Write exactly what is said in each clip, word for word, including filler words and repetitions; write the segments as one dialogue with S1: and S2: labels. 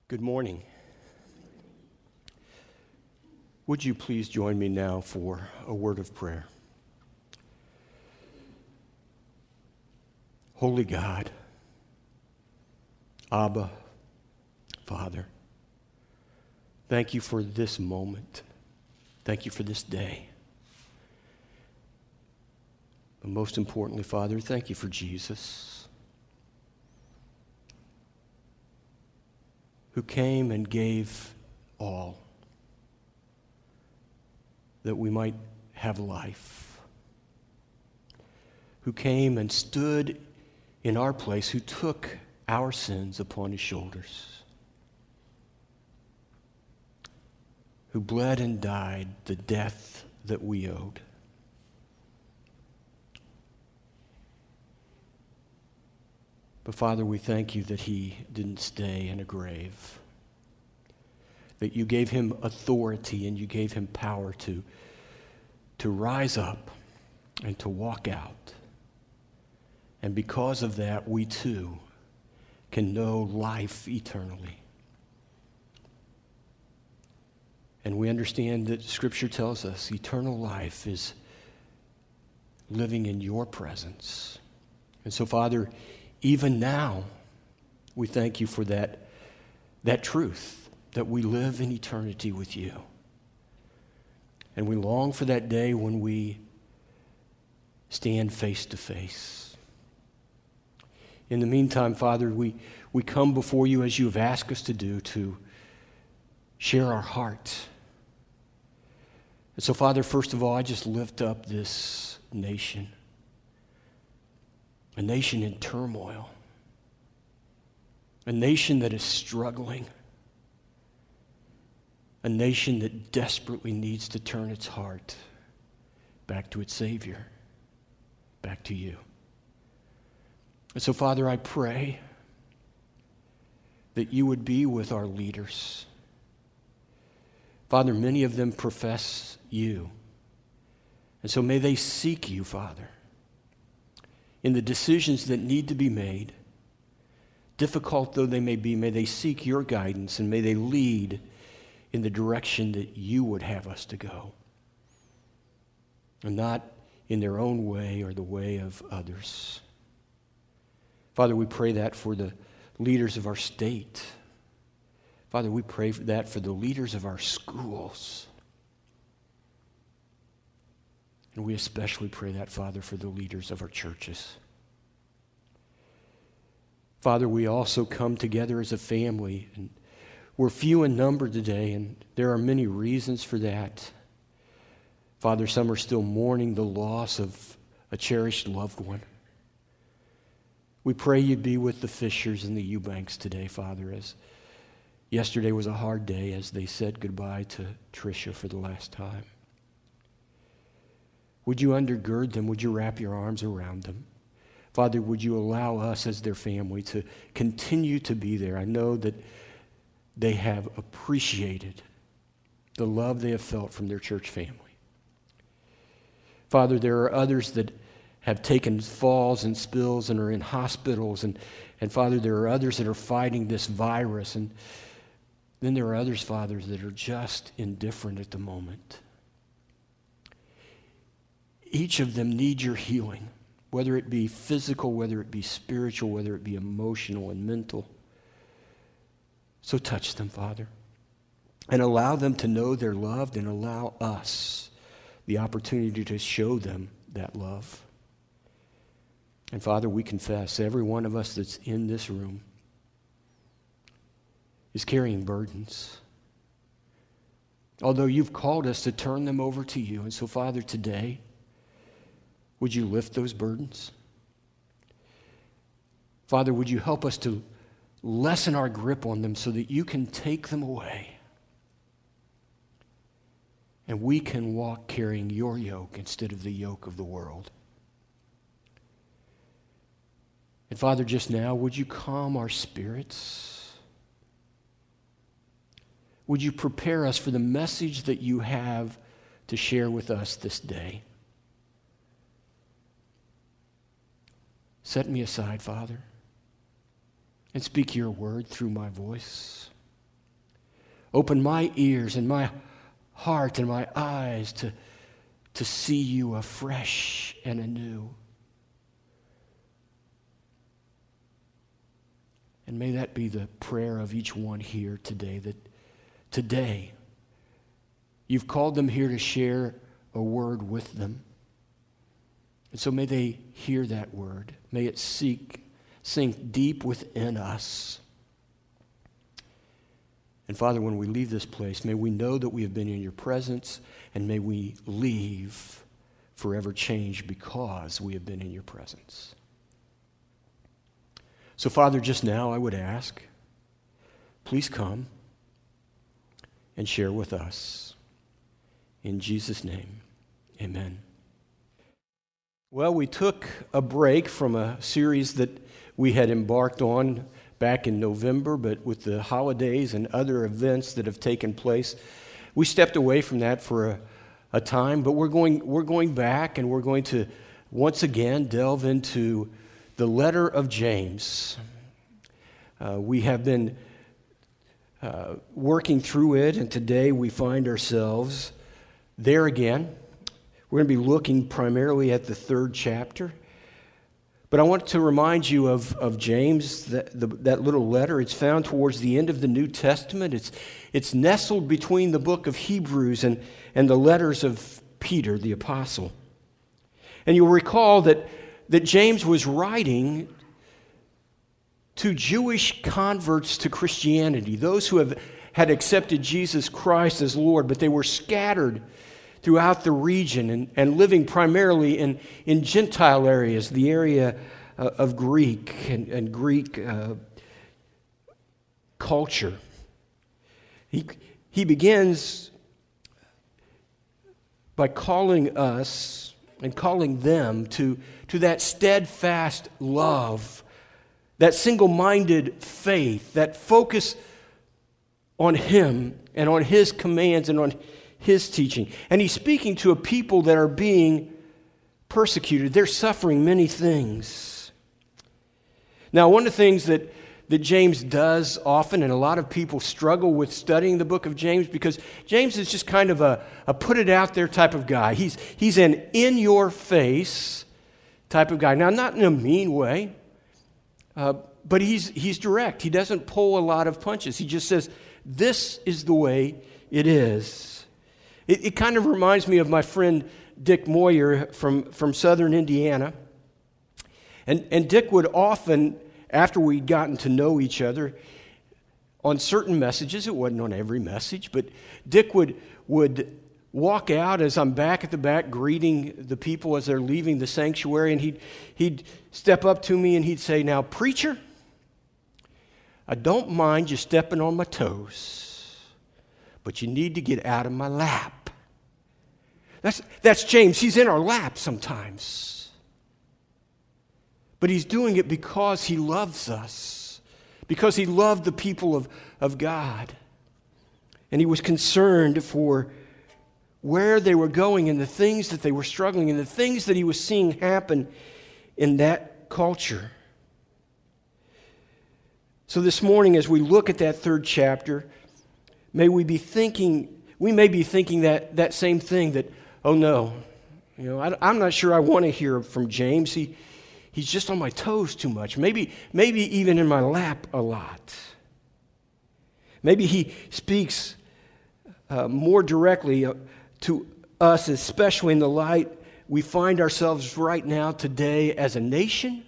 S1: Good morning. Would you please join me now for a word of prayer? Holy God, Abba, Father, thank you for this moment. Thank you for this day. But most importantly, Father, thank you for Jesus, who came and gave all that we might have life, who came and stood in our place, who took our sins upon his shoulders, who bled and died the death that we owed. But Father, we thank you that he didn't stay in a grave, that you gave him authority and you gave him power to, to rise up and to walk out. And because of that, we too can know life eternally. And we understand that Scripture tells us eternal life is living in your presence. And so, Father, even now, we thank you for that, that truth, that we live in eternity with you. And we long for that day when we stand face to face. In the meantime, Father, we, we come before you as you have asked us to do, to share our heart. And so, Father, first of all, I just lift up this nation. A nation in turmoil, a nation that is struggling, a nation that desperately needs to turn its heart back to its Savior, back to you. And so, Father, I pray that you would be with our leaders. Father, many of them profess you, and so may they seek you, Father, in the decisions that need to be made. Difficult though they may be, may they seek your guidance and may they lead in the direction that you would have us to go, and not in their own way or the way of others. Father, we pray that for the leaders of our state. Father, we pray for that for the leaders of our schools. And we especially pray that, Father, for the leaders of our churches. Father, we also come together as a family, and we're few in number today, and there are many reasons for that. Father, some are still mourning the loss of a cherished loved one. We pray you'd be with the Fishers and the Eubanks today, Father, as yesterday was a hard day as they said goodbye to Tricia for the last time. Would you undergird them? Would you wrap your arms around them? Father, would you allow us as their family to continue to be there? I know that they have appreciated the love they have felt from their church family. Father, there are others that have taken falls and spills and are in hospitals. And, and Father, there are others that are fighting this virus. And then there are others, Father, that are just indifferent at the moment. Each of them needs your healing, whether it be physical, whether it be spiritual, whether it be emotional and mental. So touch them, Father, and allow them to know they're loved, and allow us the opportunity to show them that love. And Father, we confess every one of us that's in this room is carrying burdens, although you've called us to turn them over to you. And so, Father, today, would you lift those burdens? Father, would you help us to lessen our grip on them so that you can take them away and we can walk carrying your yoke instead of the yoke of the world. And Father, just now, would you calm our spirits? Would you prepare us for the message that you have to share with us this day? Set me aside, Father, and speak your word through my voice. Open my ears and my heart and my eyes to, to see you afresh and anew. And may that be the prayer of each one here today, that today you've called them here to share a word with them. And so may they hear that word. May it seek, sink deep within us. And Father, when we leave this place, may we know that we have been in your presence, and may we leave forever changed because we have been in your presence. So Father, just now I would ask, please come and share with us. In Jesus' name, amen. Well, we took a break from a series that we had embarked on back in November, but with the holidays and other events that have taken place, we stepped away from that for a, a time, but we're going, we're going back, and we're going to once again delve into the letter of James. Uh, we have been uh, working through it, and today we find ourselves there again. We're going to be looking primarily at the third chapter. But I want to remind you of, of James, that, the, that little letter. It's found towards the end of the New Testament. It's, it's nestled between the book of Hebrews and, and the letters of Peter, the apostle. And you'll recall that, that James was writing to Jewish converts to Christianity, those who have had accepted Jesus Christ as Lord, but they were scattered throughout the region and, and living primarily in, in Gentile areas, the area uh, of Greek and, and Greek uh, culture. He, he begins by calling us and calling them to, to that steadfast love, that single-minded faith, that focus on Him and on His commands and on His teaching. And he's speaking to a people that are being persecuted. They're suffering many things. Now, one of the things that, that James does often, and a lot of people struggle with studying the book of James, because James is just kind of a, a put-it-out-there type of guy. He's, he's an in-your-face type of guy. Now, not in a mean way, uh, but he's, he's direct. He doesn't pull a lot of punches. He just says, this is the way it is. It, it kind of reminds me of my friend Dick Moyer from, from southern Indiana. And, and Dick would often, after we'd gotten to know each other, on certain messages, it wasn't on every message, but Dick would, would walk out as I'm back at the back greeting the people as they're leaving the sanctuary, and he'd, he'd step up to me and he'd say, "Now, preacher, I don't mind you stepping on my toes, but you need to get out of my lap." That's, that's James. He's in our lap sometimes. But he's doing it because he loves us, because he loved the people of, of God. And he was concerned for where they were going and the things that they were struggling and the things that he was seeing happen in that culture. So this morning, as we look at that third chapter, may we be thinking, we may be thinking that, that same thing, that, oh no, you know, I, I'm not sure I want to hear from James. He, he's just on my toes too much. Maybe, maybe even in my lap a lot. Maybe he speaks uh, more directly uh, to us, especially in the light we find ourselves right now today as a nation.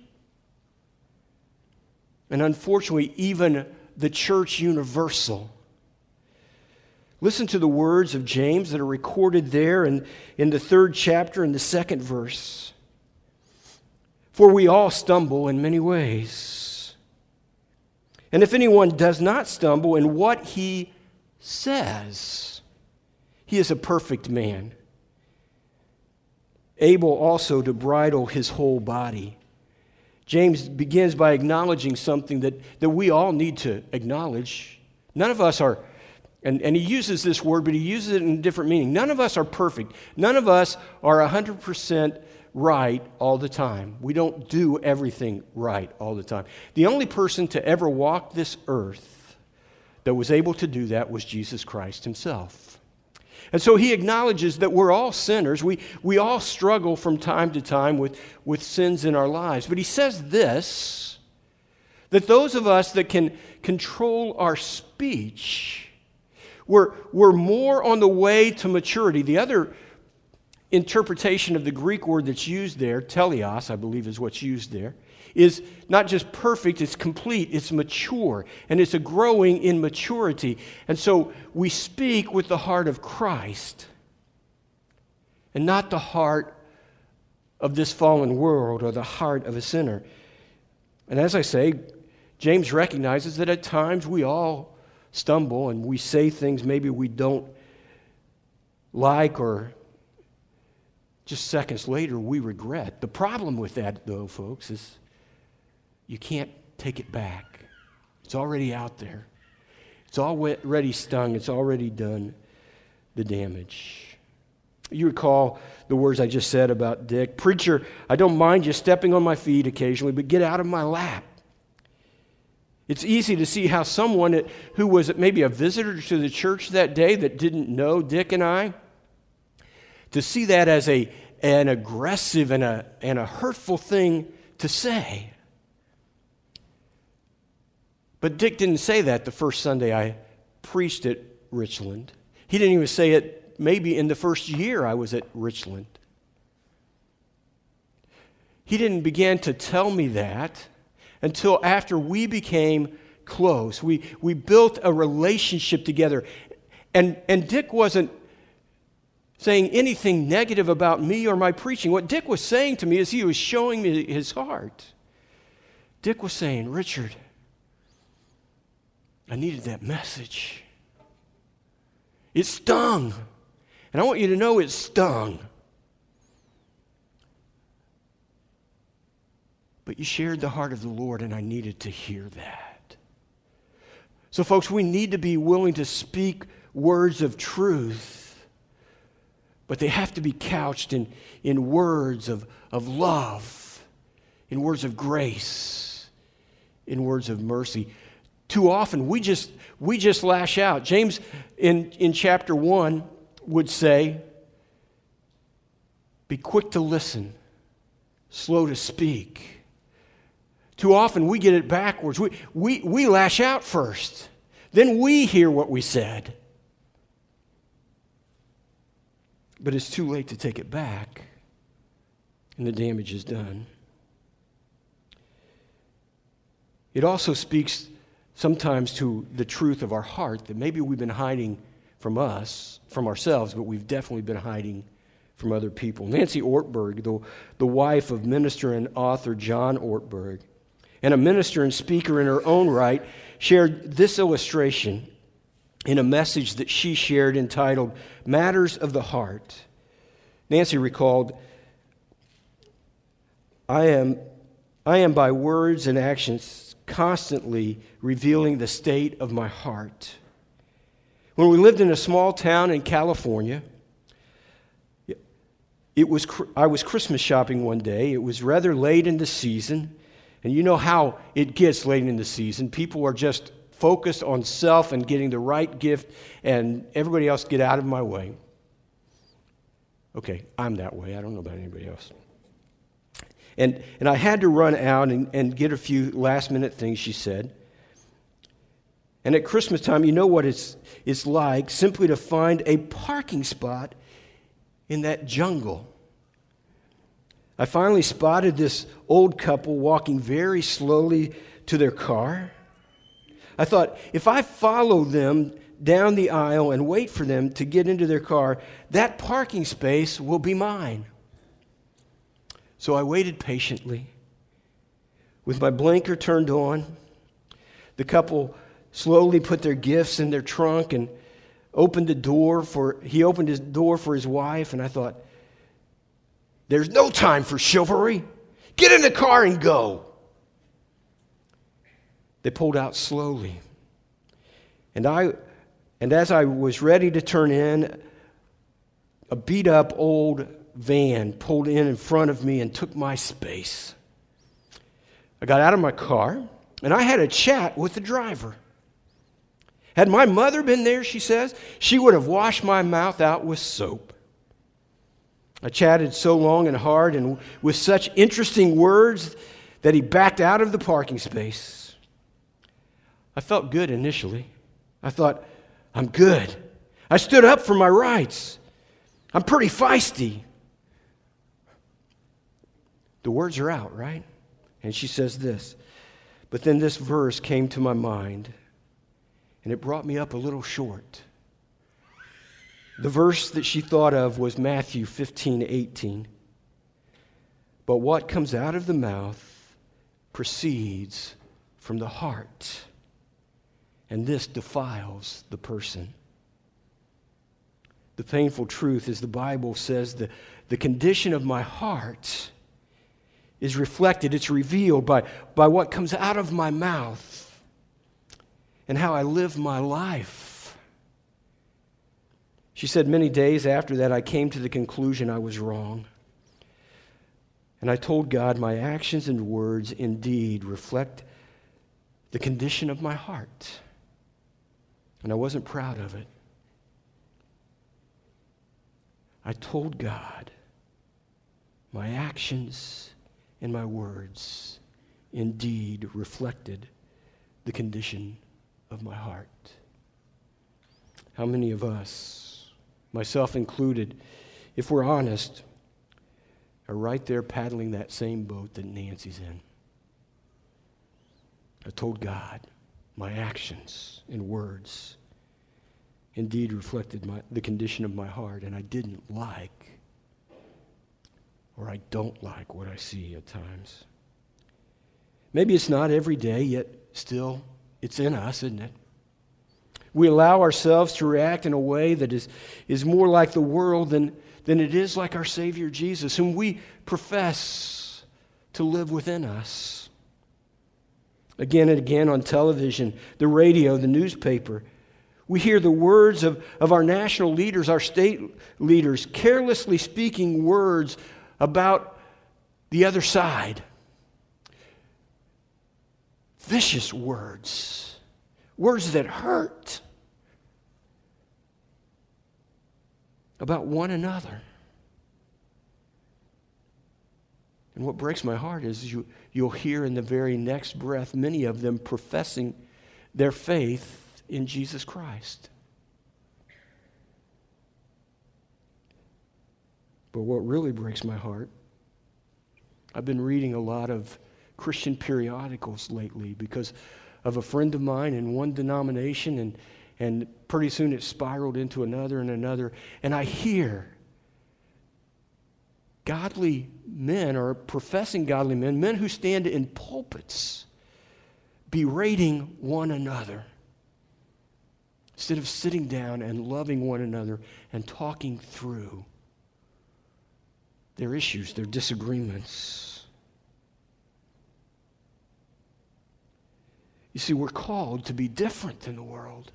S1: And unfortunately, even the church universal. Listen to the words of James that are recorded there in, in the third chapter in the second verse. "For we all stumble in many ways. And if anyone does not stumble in what he says, he is a perfect man, able also to bridle his whole body." James begins by acknowledging something that, that we all need to acknowledge. None of us are, and, and he uses this word, but he uses it in a different meaning. None of us are perfect. None of us are one hundred percent right all the time. We don't do everything right all the time. The only person to ever walk this earth that was able to do that was Jesus Christ himself. And so he acknowledges that we're all sinners. We, we all struggle from time to time with, with sins in our lives. But he says this, that those of us that can control our speech, we're, we're more on the way to maturity. The other interpretation of the Greek word that's used there, teleos, I believe is what's used there, is not just perfect, it's complete, it's mature, and it's a growing in maturity. And so we speak with the heart of Christ and not the heart of this fallen world or the heart of a sinner. And as I say, James recognizes that at times we all stumble and we say things maybe we don't like, or just seconds later we regret. The problem with that, though, folks, is you can't take it back. It's already out there. It's already stung. It's already done the damage. You recall the words I just said about Dick. Preacher, I don't mind you stepping on my feet occasionally, but get out of my lap. It's easy to see how someone who was maybe a visitor to the church that day that didn't know Dick and I, to see that as a an aggressive and a and a hurtful thing to say. But Dick didn't say that the first Sunday I preached at Richland. He didn't even say it maybe in the first year I was at Richland. He didn't begin to tell me that until after we became close. We we built a relationship together. And, and Dick wasn't saying anything negative about me or my preaching. What Dick was saying to me is he was showing me his heart. Dick was saying, Richard, I needed that message. It stung. And I want you to know it stung. But you shared the heart of the Lord, and I needed to hear that. So, folks, we need to be willing to speak words of truth, but they have to be couched in, in words of, of love, in words of grace, in words of mercy. Too often, we just we just lash out. James, in, in chapter one, would say, be quick to listen, slow to speak. Too often, we get it backwards. We, we, we lash out first. Then we hear what we said. But it's too late to take it back, and the damage is done. It also speaks sometimes to the truth of our heart that maybe we've been hiding from us, from ourselves, but we've definitely been hiding from other people. Nancy Ortberg, the, the wife of minister and author John Ortberg, and a minister and speaker in her own right, shared this illustration in a message that she shared entitled Matters of the Heart. Nancy recalled, I am, I am by words and actions constantly revealing the state of my heart. When we lived in a small town in California, it was I was Christmas shopping one day. It was rather late in the season, and you know how it gets late in the season. People are just focused on self and getting the right gift, and everybody else get out of my way. Okay, I'm that way. I don't know about anybody else. And and I had to run out and, and get a few last-minute things, she said. And at Christmas time, you know what it's, it's like, simply to find a parking spot in that jungle. I finally spotted this old couple walking very slowly to their car. I thought, if I follow them down the aisle and wait for them to get into their car, that parking space will be mine. So I waited patiently. With my blinker turned on, the couple slowly put their gifts in their trunk and opened the door for, he opened his door for his wife, and I thought, there's no time for chivalry. Get in the car and go. They pulled out slowly. And I, and as I was ready to turn in, a beat-up old van pulled in in front of me and took my space. I got out of my car, and I had a chat with the driver. Had my mother been there, she says, she would have washed my mouth out with soap. I chatted so long and hard and with such interesting words that he backed out of the parking space. I felt good initially. I thought, I'm good. I stood up for my rights. I'm pretty feisty. The words are out, right? And she says this. But then this verse came to my mind, and it brought me up a little short. The verse that she thought of was Matthew fifteen eighteen. But what comes out of the mouth proceeds from the heart, and this defiles the person. The painful truth is the Bible says the, the condition of my heart is reflected, it's revealed by, by what comes out of my mouth and how I live my life. She said, many days after that, I came to the conclusion I was wrong. And I told God, my actions and words indeed reflect the condition of my heart. And I wasn't proud of it. I told God, my actions and my words indeed reflected the condition of my heart. How many of us, myself included, if we're honest, are right there paddling that same boat that Nancy's in? I told God, my actions and words indeed reflected my, the condition of my heart, and I didn't like, or I don't like what I see at times. Maybe it's not every day, yet still it's in us, isn't it? We allow ourselves to react in a way that is, is more like the world than, than it is like our Savior Jesus, whom we profess to live within us. Again and again on television, the radio, the newspaper, we hear the words of, of our national leaders, our state leaders, carelessly speaking words about the other side. Vicious words. Words that hurt. About one another. And what breaks my heart is you, you'll hear in the very next breath many of them professing their faith in Jesus Christ. But what really breaks my heart, I've been reading a lot of Christian periodicals lately because of a friend of mine in one denomination, and, and pretty soon it spiraled into another and another. And I hear godly men, or professing godly men, men who stand in pulpits, berating one another instead of sitting down and loving one another and talking through their issues, their disagreements. You see, we're called to be different than the world.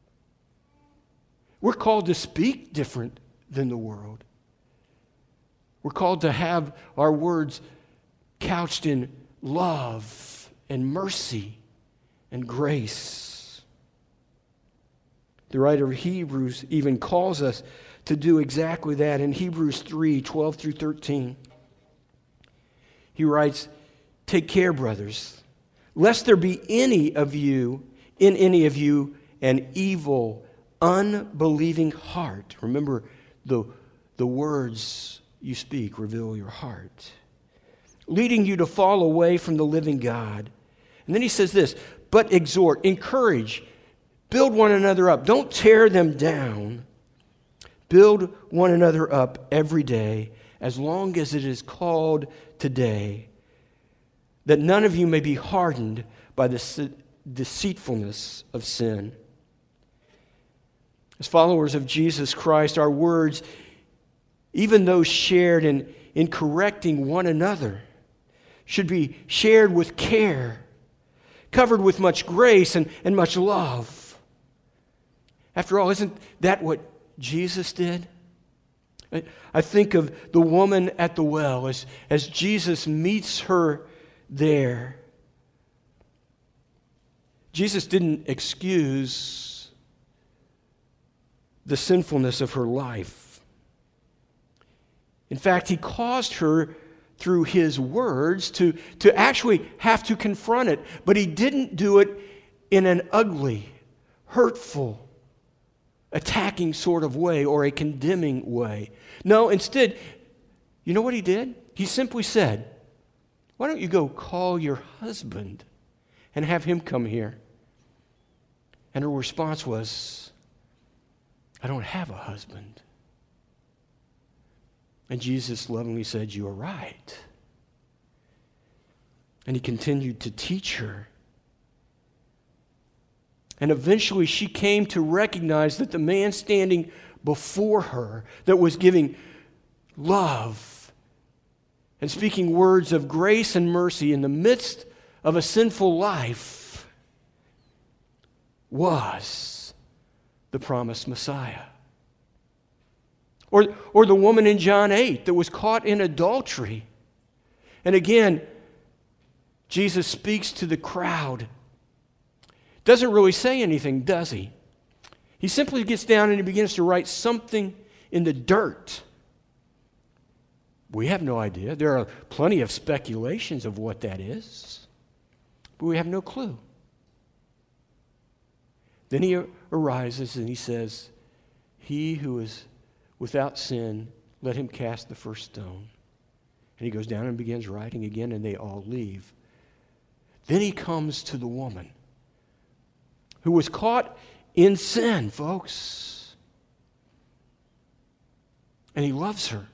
S1: We're called to speak different than the world. We're called to have our words couched in love and mercy and grace. The writer of Hebrews even calls us to do exactly that in Hebrews three, twelve through thirteen. He writes, "Take care, brothers, lest there be any of you, in any of you, an evil, unbelieving heart." Remember, the, the words you speak reveal your heart, leading you to fall away from the living God. And then he says this, "But exhort, encourage, build one another up. Don't tear them down. Build one another up every day, as long as it is called today, that none of you may be hardened by the deceitfulness of sin." As followers of Jesus Christ, our words, even those shared in, in correcting one another, should be shared with care, covered with much grace and, and much love. After all, isn't that what Jesus did? I, I think of the woman at the well as, as Jesus meets her there. Jesus didn't excuse the sinfulness of her life. In fact, he caused her through his words to, to actually have to confront it, but he didn't do it in an ugly, hurtful, attacking sort of way or a condemning way. No, instead, you know what he did? He simply said, "Why don't you go call your husband and have him come here?" And her response was, "I don't have a husband." And Jesus lovingly said, "You are right." And he continued to teach her. And eventually she came to recognize that the man standing before her that was giving love and speaking words of grace and mercy in the midst of a sinful life was the promised Messiah. Or, or the woman in John eight that was caught in adultery. And again, Jesus speaks to the crowd. Doesn't really say anything, does he? He simply gets down and he begins to write something in the dirt. We have no idea. There are plenty of speculations of what that is, but we have no clue. Then he arises and he says, "He who is without sin, let him cast the first stone." And he goes down and begins writing again, and they all leave. Then he comes to the woman who was caught in sin, folks. And he loves her.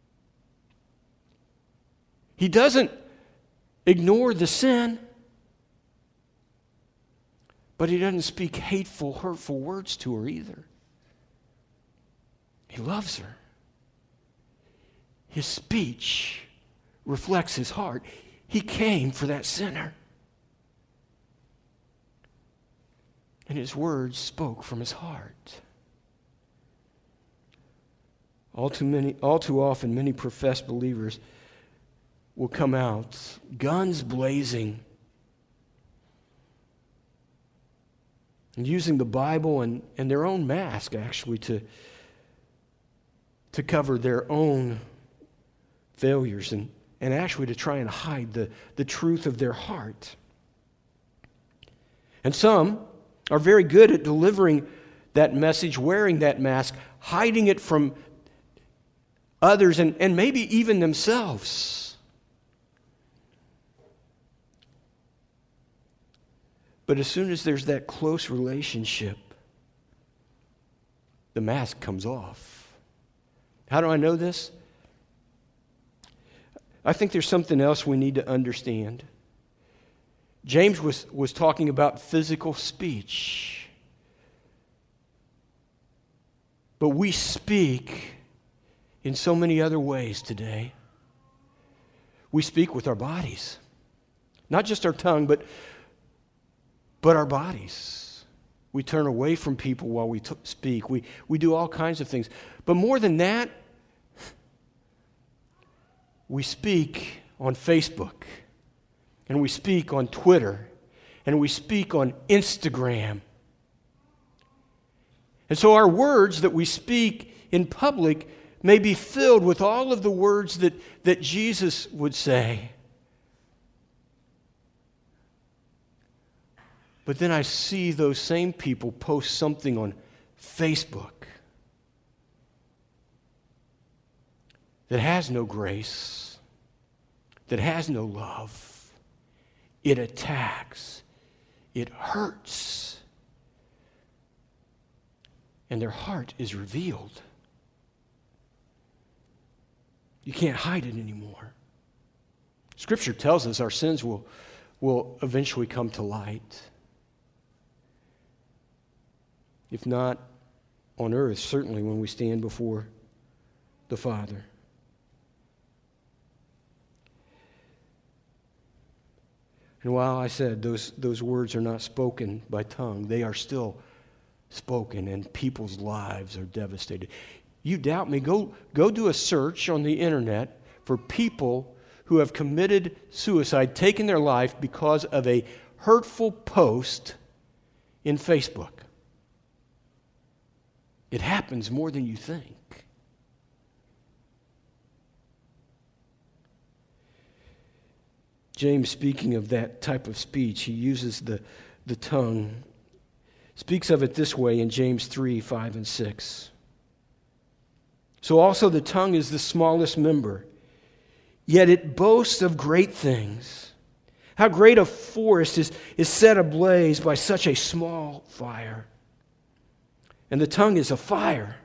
S1: He doesn't ignore the sin, but he doesn't speak hateful, hurtful words to her either. He loves her. His speech reflects his heart. He came for that sinner. And his words spoke from his heart. All too many, all too often, many professed believers will come out, guns blazing, and using the Bible and, and their own mask, actually, to, to cover their own failures and, and actually to try and hide the, the truth of their heart. And some are very good at delivering that message, wearing that mask, hiding it from others and, and maybe even themselves. But as soon as there's that close relationship, the mask comes off. How do I know this? I think there's something else we need to understand. James was, was talking about physical speech. But we speak in so many other ways today. We speak with our bodies. Not just our tongue, but, but our bodies. We turn away from people while we t- speak. We, we do all kinds of things. But more than that, we speak on Facebook, and we speak on Twitter, and we speak on Instagram. And so our words that we speak in public may be filled with all of the words that, that Jesus would say. But then I see those same people post something on Facebook that has no grace, that has no love. It attacks. It hurts. And their heart is revealed. You can't hide it anymore. Scripture tells us our sins will, will eventually come to light. If not on earth, certainly when we stand before the Father. And while I said those, those words are not spoken by tongue, they are still spoken, and people's lives are devastated. You doubt me? Go, go do a search on the internet for people who have committed suicide, taken their life because of a hurtful post in Facebook. It happens more than you think. James, speaking of that type of speech, he uses the, the tongue, speaks of it this way in James three, five, and six. So also the tongue is the smallest member, yet it boasts of great things. How great a forest is, is set ablaze by such a small fire. And the tongue is a fire,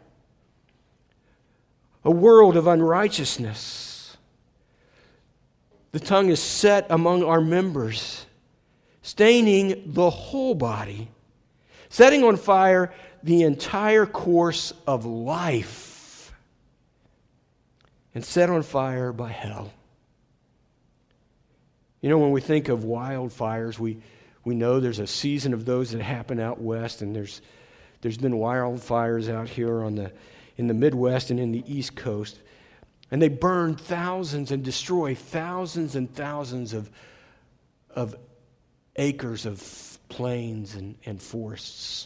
S1: a world of unrighteousness. The tongue is set among our members, staining the whole body, setting on fire the entire course of life, and set on fire by hell. You know, when we think of wildfires, we, we know there's a season of those that happen out west, and there's there's been wildfires out here on the in the Midwest and in the East Coast. And they burn thousands and destroy thousands and thousands of, of acres of plains and, and forests.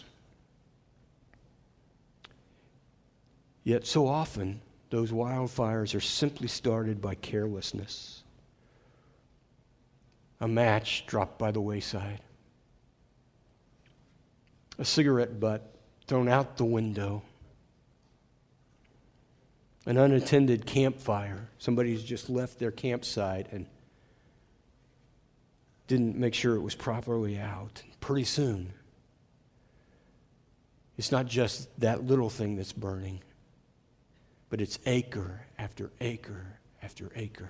S1: Yet so often, those wildfires are simply started by carelessness. A match dropped by the wayside. A cigarette butt thrown out the window. An unattended campfire. Somebody's just left their campsite and didn't make sure it was properly out. Pretty soon, it's not just that little thing that's burning, but it's acre after acre after acre.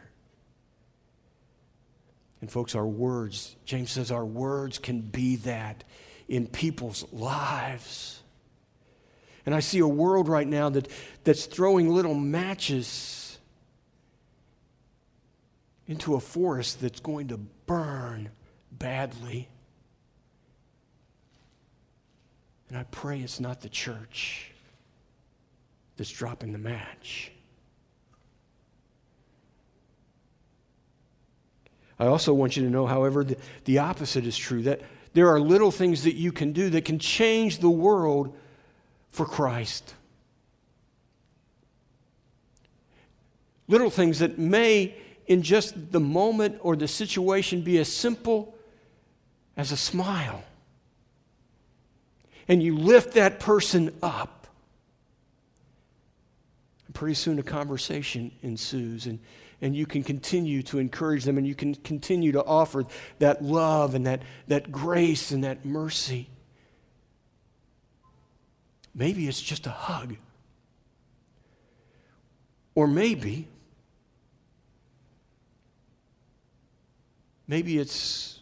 S1: And folks, our words, James says our words can be that in people's lives. And I see a world right now that, that's throwing little matches into a forest that's going to burn badly. And I pray it's not the church that's dropping the match. I also want you to know, however, the, the opposite is true, that there are little things that you can do that can change the world for Christ. Little things that may, in just the moment or the situation, be as simple as a smile. And you lift that person up. And pretty soon a conversation ensues, and, and you can continue to encourage them, and you can continue to offer that love and that, that grace and that mercy. Maybe it's just a hug. Or maybe, maybe it's,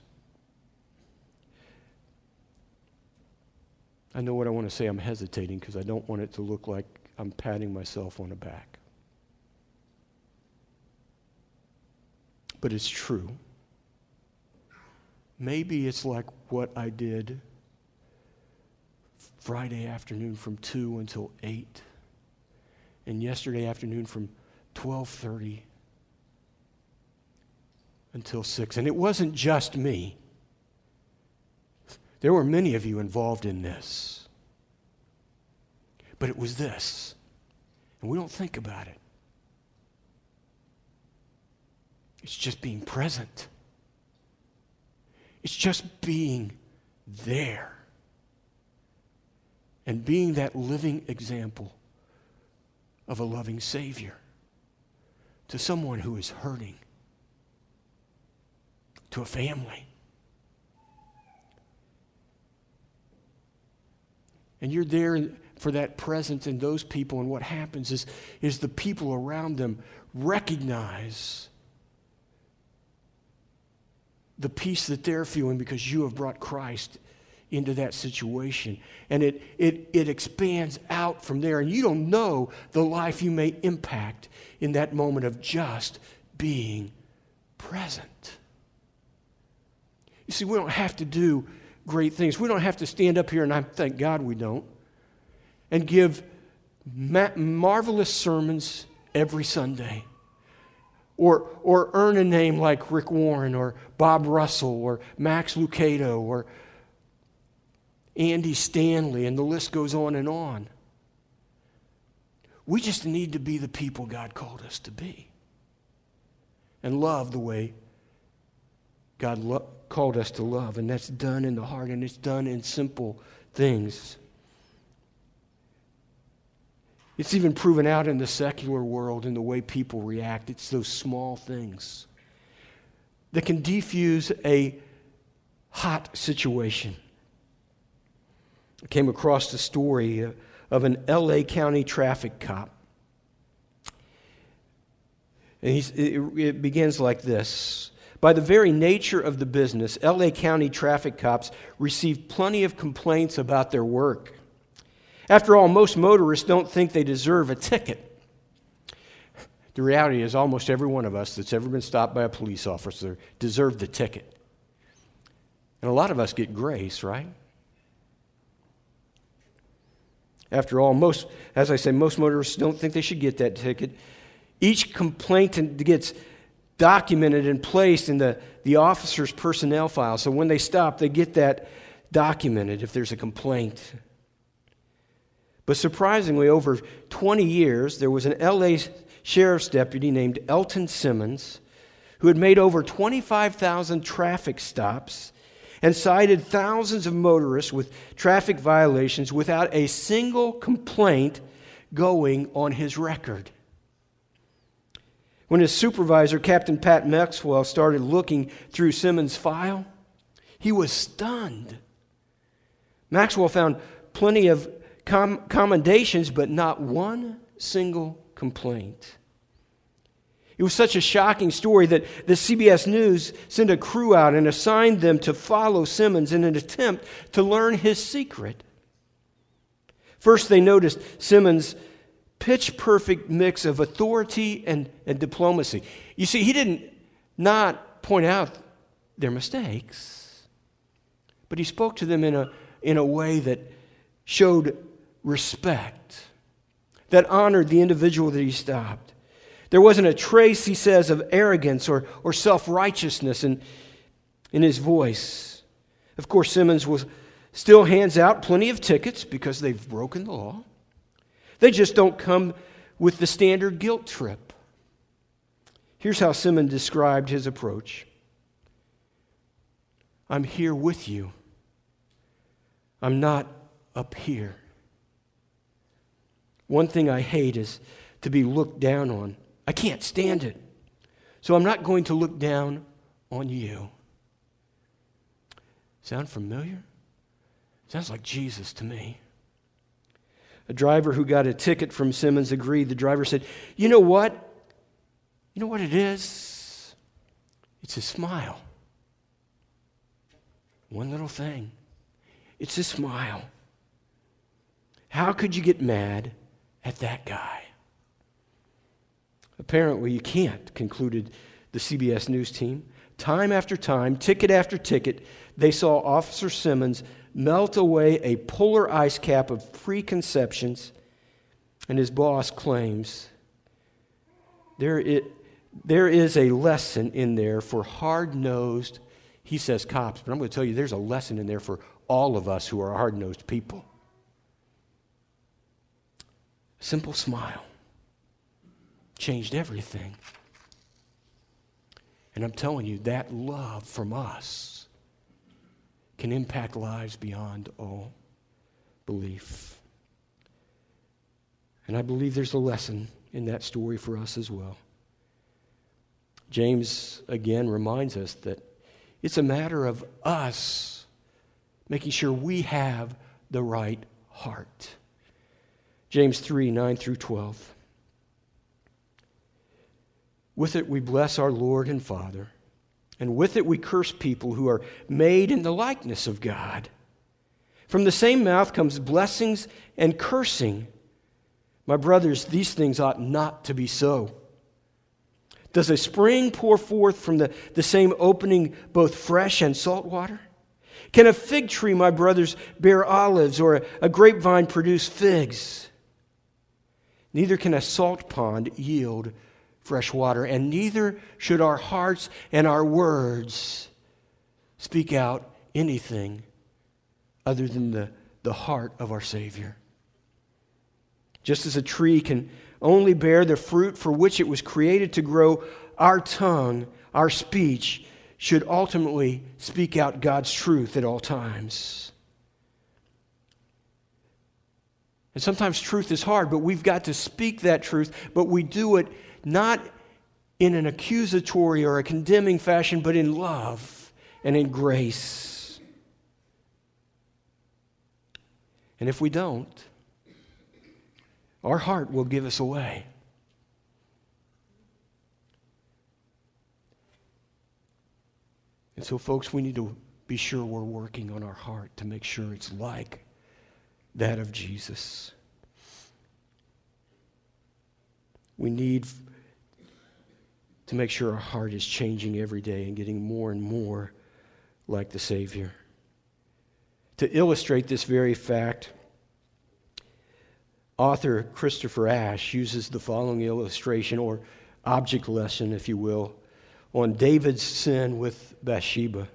S1: I know what I want to say, I'm hesitating because I don't want it to look like I'm patting myself on the back. But it's true. Maybe it's like what I did Friday afternoon from two until eight, and yesterday afternoon from twelve thirty until six. And it wasn't just me. There were many of you involved in this. But it was this, and we don't think about it. It's just being present. It's just being there. And being that living example of a loving Savior to someone who is hurting, to a family. And you're there for that presence in those people, and what happens is, is the people around them recognize the peace that they're feeling because you have brought Christ into that situation. And it, it, it expands out from there. And you don't know the life you may impact in that moment of just being present. You see, we don't have to do great things. We don't have to stand up here, and I thank God we don't, and give ma- marvelous sermons every Sunday. Or, or earn a name like Rick Warren or Bob Russell or Max Lucado or Andy Stanley, and the list goes on and on. We just need to be the people God called us to be and love the way God lo- called us to love. And that's done in the heart, and it's done in simple things. It's even proven out in the secular world in the way people react. It's those small things that can defuse a hot situation. I came across the story of an L A County traffic cop. And he's, it, it begins like this. By the very nature of the business, L A County traffic cops receive plenty of complaints about their work. After all, most motorists don't think they deserve a ticket. The reality is almost every one of us that's ever been stopped by a police officer deserved the ticket. And a lot of us get grace, right? After all, most, as I say, most motorists don't think they should get that ticket. Each complaint gets documented and placed in the, the officer's personnel file. So when they stop, they get that documented if there's a complaint. But surprisingly, over twenty years, there was an L A sheriff's deputy named Elton Simmons who had made over twenty-five thousand traffic stops and cited thousands of motorists with traffic violations without a single complaint going on his record. When his supervisor, Captain Pat Maxwell, started looking through Simmons' file, he was stunned. Maxwell found plenty of com- commendations, but not one single complaint. It was such a shocking story that the C B S News sent a crew out and assigned them to follow Simmons in an attempt to learn his secret. First, they noticed Simmons' pitch-perfect mix of authority and, and diplomacy. You see, he didn't not point out their mistakes, but he spoke to them in a, in a way that showed respect, that honored the individual that he stopped. There wasn't a trace, he says, of arrogance or, or self-righteousness in, in his voice. Of course, Simmons was, still hands out plenty of tickets because they've broken the law. They just don't come with the standard guilt trip. Here's how Simmons described his approach. I'm here with you. I'm not up here. One thing I hate is to be looked down on. I can't stand it. So I'm not going to look down on you. Sound familiar? Sounds like Jesus to me. A driver who got a ticket from Simmons agreed. The driver said, you know what? You know what it is? It's his smile. One little thing. It's his smile. How could you get mad at that guy? Apparently you can't, concluded the C B S News team. Time after time, ticket after ticket, they saw Officer Simmons melt away a polar ice cap of preconceptions, and his boss claims there it, there is a lesson in there for hard-nosed, he says cops, but I'm going to tell you there's a lesson in there for all of us who are hard-nosed people. A simple smile changed everything. And I'm telling you, that love from us can impact lives beyond all belief. And I believe there's a lesson in that story for us as well. James, again, reminds us that it's a matter of us making sure we have the right heart. James three, nine through twelve. With it we bless our Lord and Father, and with it we curse people who are made in the likeness of God. From the same mouth comes blessings and cursing. My brothers, these things ought not to be so. Does a spring pour forth from the, the same opening both fresh and salt water? Can a fig tree, my brothers, bear olives, or a, a grapevine produce figs? Neither can a salt pond yield fresh water, and neither should our hearts and our words speak out anything other than the, the heart of our Savior. Just as a tree can only bear the fruit for which it was created to grow, our tongue, our speech, should ultimately speak out God's truth at all times. And sometimes truth is hard, but we've got to speak that truth, but we do it not in an accusatory or a condemning fashion, but in love and in grace. And if we don't, our heart will give us away. And so, folks, we need to be sure we're working on our heart to make sure it's like that of Jesus. We need to make sure our heart is changing every day and getting more and more like the Savior. To illustrate this very fact, author Christopher Ash uses the following illustration, or object lesson, if you will, on David's sin with Bathsheba.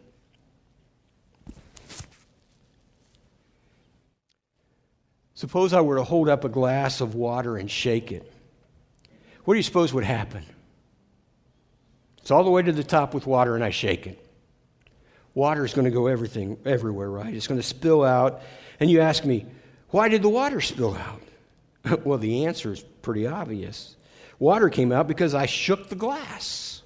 S1: Suppose I were to hold up a glass of water and shake it. What do you suppose would happen? It's all the way to the top with water and I shake it. Water is going to go everything, everywhere, right? It's going to spill out. And you ask me, why did the water spill out? Well, the answer is pretty obvious. Water came out because I shook the glass.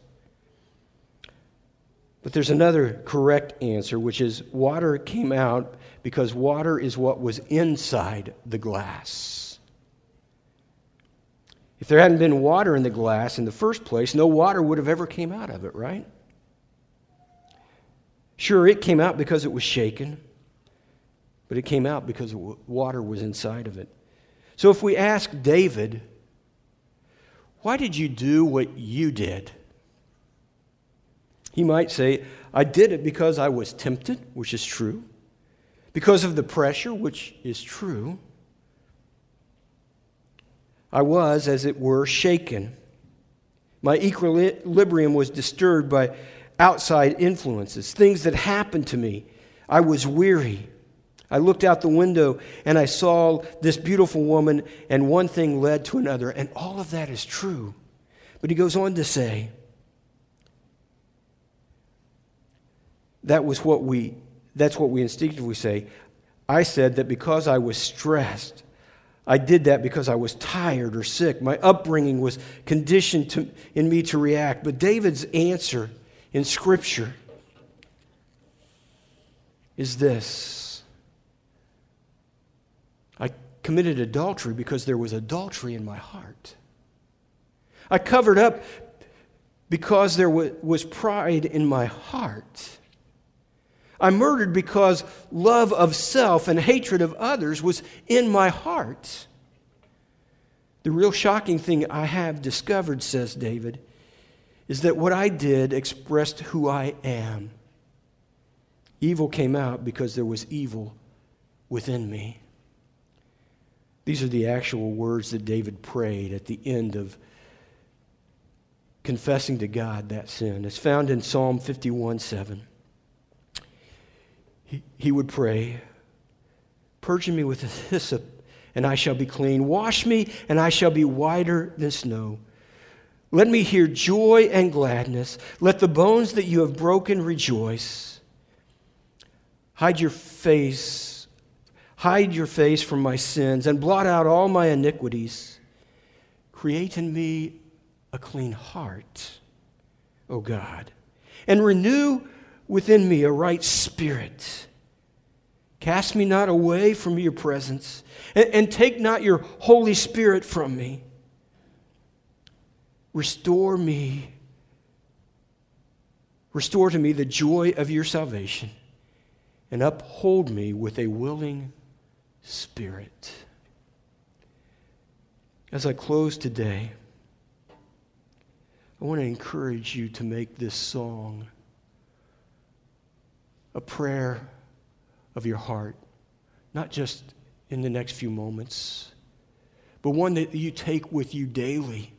S1: But there's another correct answer, which is water came out because water is what was inside the glass. If there hadn't been water in the glass in the first place, no water would have ever came out of it, right? Sure, it came out because it was shaken, but it came out because water was inside of it. So if we ask David, why did you do what you did? He might say, I did it because I was tempted, which is true, because of the pressure, which is true. I was, as it were, shaken. My equilibrium was disturbed by outside influences, things that happened to me. I was weary. I looked out the window and I saw this beautiful woman, and one thing led to another, and all of that is true. But he goes on to say, that was what we, that's what we instinctively say. I said that because I was stressed, I did that because I was tired or sick. My upbringing was conditioned to, in me to react. But David's answer in Scripture is this. I committed adultery because there was adultery in my heart. I covered up because there was pride in my heart. I murdered because love of self and hatred of others was in my heart. The real shocking thing I have discovered, says David, is that what I did expressed who I am. Evil came out because there was evil within me. These are the actual words that David prayed at the end of confessing to God that sin. It's found in Psalm fifty-one seven. He would pray, purge me with hyssop, and I shall be clean. Wash me, and I shall be whiter than snow. Let me hear joy and gladness. Let the bones that you have broken rejoice. Hide your face, hide your face from my sins, and blot out all my iniquities. Create in me a clean heart, O God, and renew within me a right spirit. Cast me not away from your presence, and, and take not your Holy Spirit from me. Restore me. Restore to me the joy of your salvation, and uphold me with a willing spirit. As I close today, I want to encourage you to make this song a prayer of your heart, not just in the next few moments, but one that you take with you daily,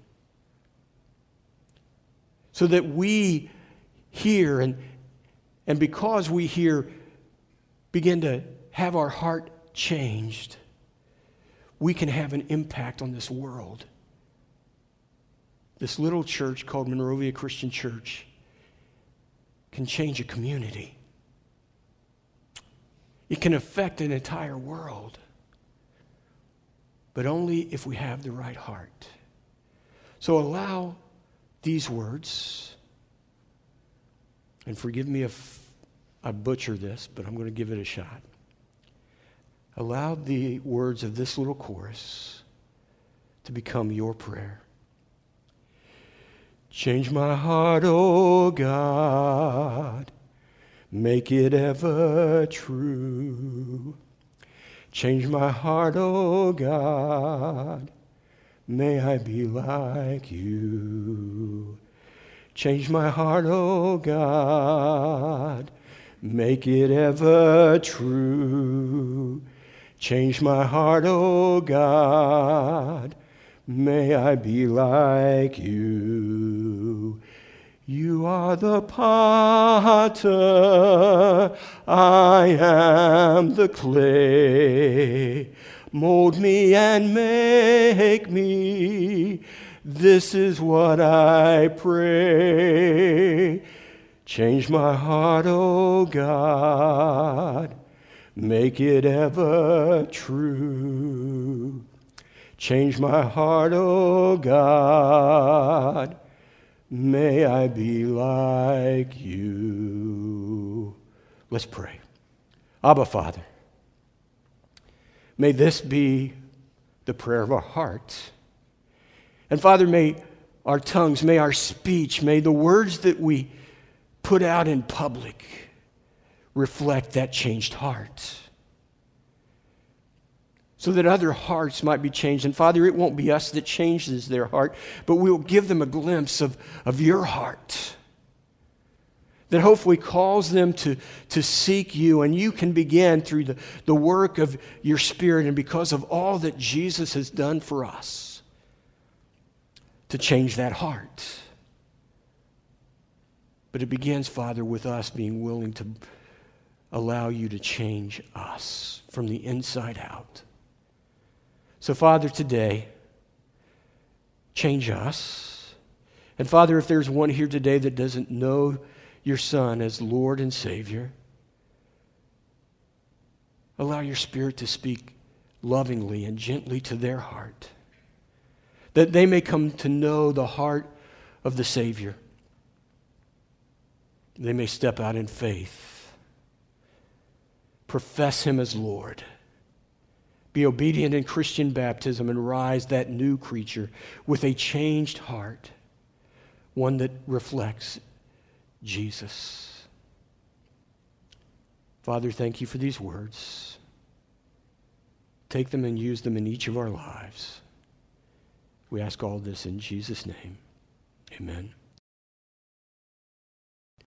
S1: so that we hear, and, and because we hear, begin to have our heart changed. we can have an impact on this world. This little church called Monrovia Christian Church can change a community. It can affect an entire world, but only if we have the right heart. So allow these words, and forgive me if I butcher this, but I'm going to give it a shot. Allow the words of this little chorus to become your prayer. Change my heart, O God, make it ever true. Change my heart, O God, may I be like you. Change my heart, O God, make it ever true. Change my heart, O God, may I be like you. You are the potter, I am the clay. Mold me and make me, this is what I pray. Change my heart, O God, make it ever true. Change my heart, O God, may I be like you. Let's pray. Abba, Father, may this be the prayer of our hearts. And Father, may our tongues, may our speech, may the words that we put out in public reflect that changed heart, so that other hearts might be changed. And Father, it won't be us that changes their heart, but we'll give them a glimpse of, of your heart that hopefully calls them to, to seek you, and you can begin through the, the work of your Spirit and because of all that Jesus has done for us to change that heart. But it begins, Father, with us being willing to allow you to change us from the inside out. So, Father, today, change us. And, Father, if there's one here today that doesn't know your Son as Lord and Savior, allow your Spirit to speak lovingly and gently to their heart, that they may come to know the heart of the Savior. They may step out in faith, profess Him as Lord, be obedient in Christian baptism, and rise that new creature with a changed heart, one that reflects Jesus. Father, thank you for these words. Take them and use them in each of our lives. We ask all this in Jesus' name. Amen.